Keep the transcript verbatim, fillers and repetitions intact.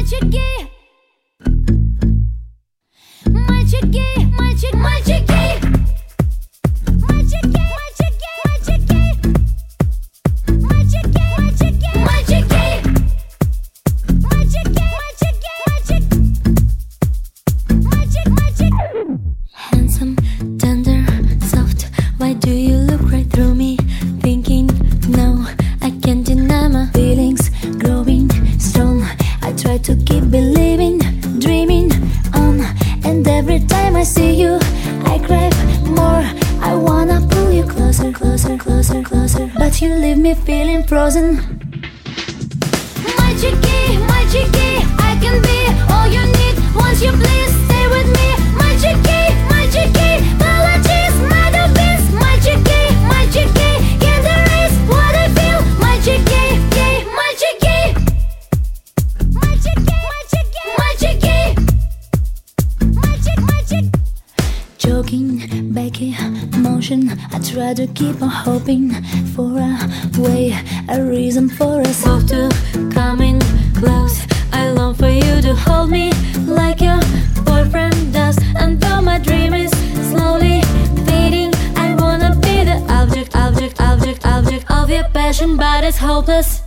Мальчики, мальчики, мальчик, мальчики, мальчики, мальчики, мальчики, мальчики, мальчики, мальчики, мальчики, мальчик, мальчик. Handsome, tender, soft. Why do you look right through me? Thinking, no, I can't deny my feelings. Growing strong, I try to keep believing, dreaming on. And every time I see you, I crave more. I wanna pull you closer, closer, closer, closer. But you leave me feeling frozen. Мальчики, мальчики, I can be all you need. Won't you please stay with me? Мальчики, мальчики, apologies, my beans. Мальчики, мальчики, can't erase what I feel. Мальчики, гей, мальчики, мальчики, мальчики, мальчики, мальчик, мальчик. Jogging, Becky, motion. I try to keep on hoping for a way, a reason for us both to coming close. I long for you to hold me like your boyfriend does. And though my dream is slowly fading, I wanna be the object, object, object, object of your passion, but it's hopeless.